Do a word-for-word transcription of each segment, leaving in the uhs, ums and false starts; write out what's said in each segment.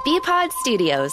B-Pod Studios.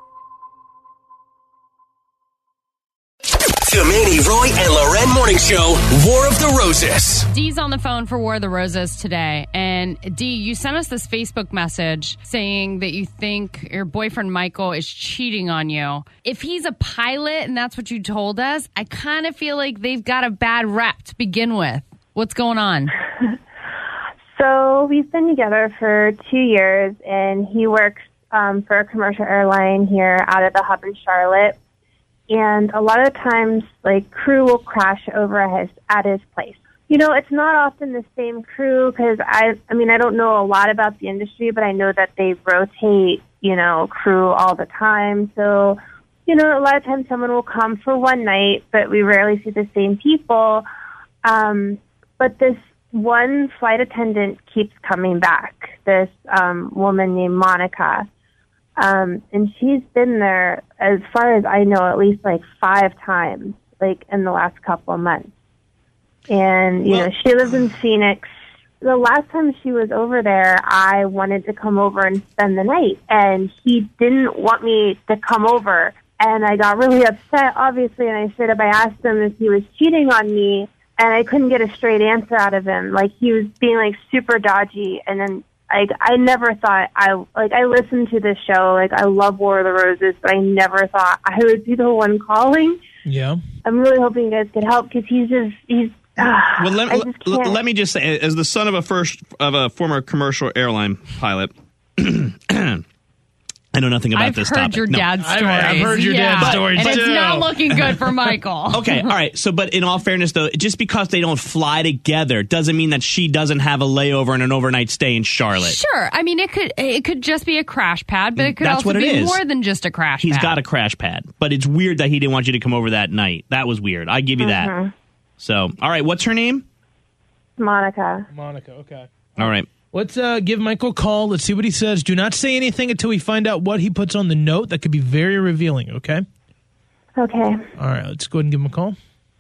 The Manny, Roy, and Loren Morning Show, War of the Roses. Dee's on the phone for War of the Roses today. And Dee, you sent us this Facebook message saying that you think your boyfriend Michael is cheating on you. If he's a pilot and that's what you told us, I kind of feel like they've got a bad rep to begin with. What's going on? So we've been together for two years, and he works um, for a commercial airline here out of the hub in Charlotte. And a lot of times, like, crew will crash over at his, at his place. You know, it's not often the same crew because, I, I mean, I don't know a lot about the industry, but I know that they rotate, you know, crew all the time. So, you know, a lot of times someone will come for one night, but we rarely see the same people. Um, but this one flight attendant keeps coming back, this um, woman named Monica. Um, and she's been there, as far as I know, at least like five times, like in the last couple of months. And, you well, know, she lives in Phoenix. The last time she was over there, I wanted to come over and spend the night. And he didn't want me to come over. And I got really upset, obviously, and I straight up I asked him if he was cheating on me. And I couldn't get a straight answer out of him. Like, he was being, like, super dodgy. And then I, I never thought I like I listened to this show, like I love War of the Roses, but I never thought I would be the one calling. Yeah, I'm really hoping you guys could help because he's just he's. Uh, well, let, l- let me just say, as the son of a first of a former commercial airline pilot. I know nothing about I've this heard topic. your no. dad's stories. I've, I've heard your yeah. dad's stories, and too. it's not looking good for Michael. Okay, all right. So, but in all fairness, though, just because they don't fly together doesn't mean that she doesn't have a layover and an overnight stay in Charlotte. Sure. I mean, it could it could just be a crash pad, but it could That's also what it be is. more than just a crash He's pad. got a crash pad, but it's weird that he didn't want you to come over that night. That was weird. I give you Mm-hmm. that. So, all right. What's her name? Monica. Monica, okay. All right. Let's uh, give Michael a call. Let's see what he says. Do not say anything until we find out what he puts on the note. That could be very revealing, okay? Okay. All right, let's go ahead and give him a call.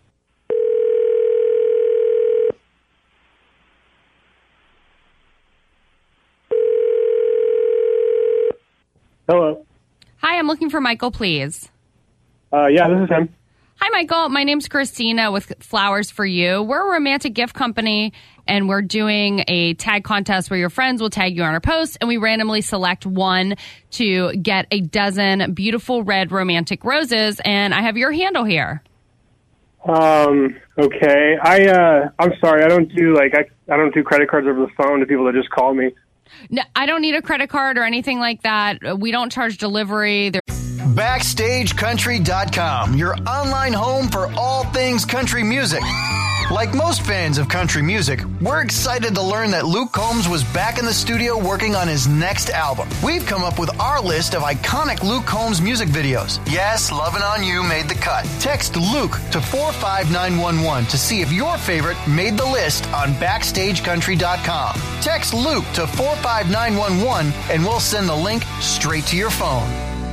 Hello. Hi, I'm looking for Michael, please. Uh, yeah, this is him. Hi, Michael. My name's Christina with Flowers for You. We're a romantic gift company, and we're doing a tag contest where your friends will tag you on our post, and we randomly select one to get a dozen beautiful red romantic roses, and I have your handle here. Um, okay. I, uh, I'm sorry. I don't do, like, I, I don't do credit cards over the phone to people that just call me. No, I don't need a credit card or anything like that. We don't charge delivery. There- Backstage Country dot com, your online home for all things country music. Like most fans of country music, we're excited to learn that Luke Combs was back in the studio working on his next album. We've come up with our list of iconic Luke Combs music videos. Yes, Lovin' On You made the cut. Text Luke to four five nine one one to see if your favorite made the list on Backstage Country dot com. Text Luke to four five nine one one and we'll send the link straight to your phone.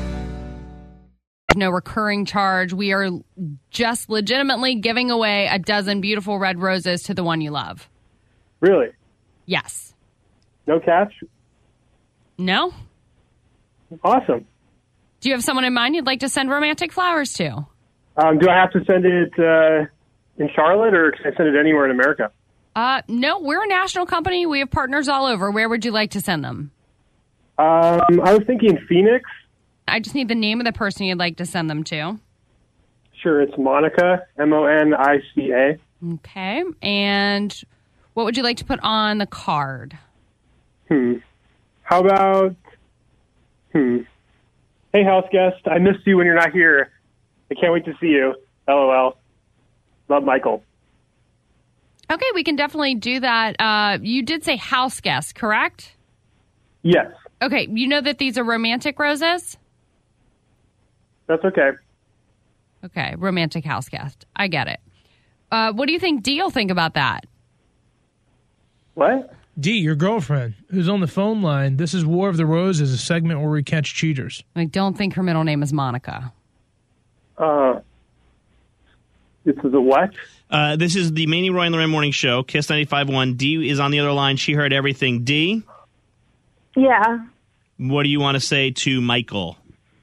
No recurring charge. We are just legitimately giving away a dozen beautiful red roses to the one you love. Really? Yes. No catch? No? Awesome. Do you have someone in mind you'd like to send romantic flowers to? Um, do I have to send it uh, in Charlotte, or can I send it anywhere in America? Uh, no, we're a national company. We have partners all over. Where would you like to send them? Um, I was thinking Phoenix. I just need the name of the person you'd like to send them to. Sure, it's Monica, M O N I C A. Okay. And what would you like to put on the card? Hmm. How about, hmm. Hey, house guest, I missed you when you're not here. I can't wait to see you. LOL. Love, Michael. Okay, we can definitely do that. Uh, you did say house guest, correct? Yes. Okay, you know that these are romantic roses? That's okay. Okay, romantic house guest. I get it. Uh, what do you think Dee will think about that? What? Dee, your girlfriend, who's on the phone line. This is War of the Roses, a segment where we catch cheaters. I don't think her middle name is Monica. Uh, this is a what? Uh, this is the Manny, Roy, and Loren Morning Show, Kiss ninety-five point one. Dee is on the other line. She heard everything. Dee? Yeah. What do you want to say to Michael?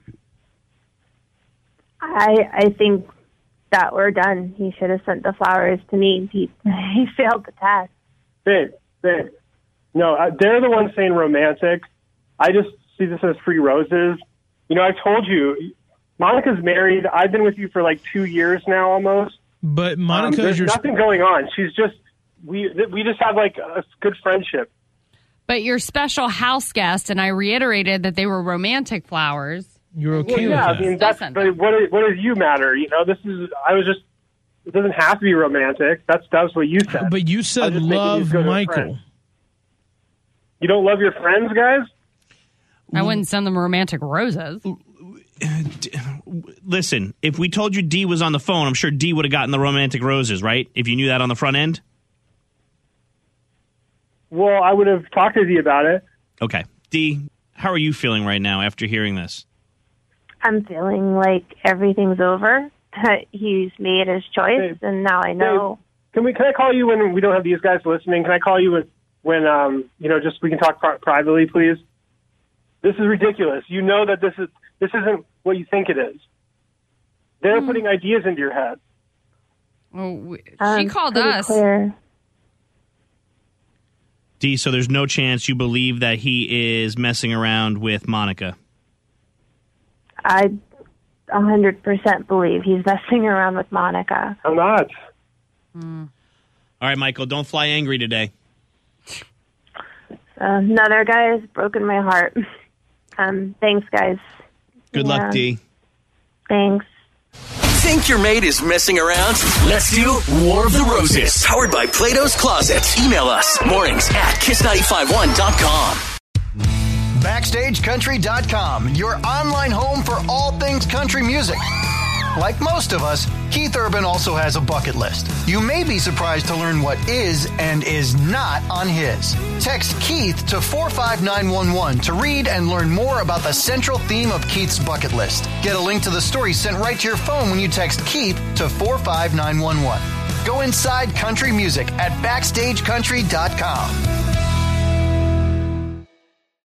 I I think that we're done. He should have sent the flowers to me. He, he failed the test. Babe, babe. No, uh, they're the ones saying romantic. I just see this as free roses. You know, I told you, Monica's married. I've been with you for like two years now almost. But Monica, um, there's is your nothing going on. She's just, we we just have like a good friendship. But your special house guest, and I reiterated that they were romantic flowers. You're okay Well, with yeah, that. I mean, that's, Listen. but what, what does you matter? You know, this is, I was just, it doesn't have to be romantic. That's, that's what you said. But you I was said just making love these good Michael. friends. You don't love your friends, guys? I wouldn't send them romantic roses. Listen, if we told you D was on the phone, I'm sure D would have gotten the romantic roses, right? If you knew that on the front end? Well, I would have talked to you about it. Okay. D, how are you feeling right now after hearing this? I'm feeling like everything's over. That he's made his choice, Babe, and now I know. Can we? Can I call you when we don't have these guys listening? Can I call you when, when um, you know, just we can talk pri- privately, please? This is ridiculous. You know that this is this isn't what you think it is. They're Mm. putting ideas into your head. Oh, we- she Um, called pretty us. Clear. D, so there's no chance you believe that he is messing around with Monica? I one hundred percent believe he's messing around with Monica. I'm not. All right, Michael, don't fly angry today. Uh, another guy has broken my heart. Um, thanks, guys. Good Yeah. luck, D. Thanks. Think your mate is messing around? Let's do War of the Roses. Powered by Plato's Closet. Email us mornings at kiss nine five one dot com. Backstage Country dot com, your online home for all things country music. Like most of us, Keith Urban also has a bucket list. You may be surprised to learn what is and is not on his. Text Keith to four five nine one one to read and learn more about the central theme of Keith's bucket list. Get a link to the story sent right to your phone when you text Keith to four five nine one one. Go inside country music at Backstage Country dot com.